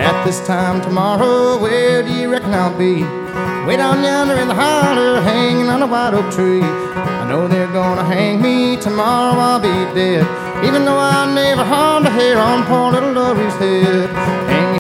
At this time tomorrow, where do you reckon I'll be? Way down yonder in the holler, hanging on a white oak tree. I know they're gonna hang me tomorrow, I'll be dead, even though I never harmed a hair on poor little Lorrie's head. Hang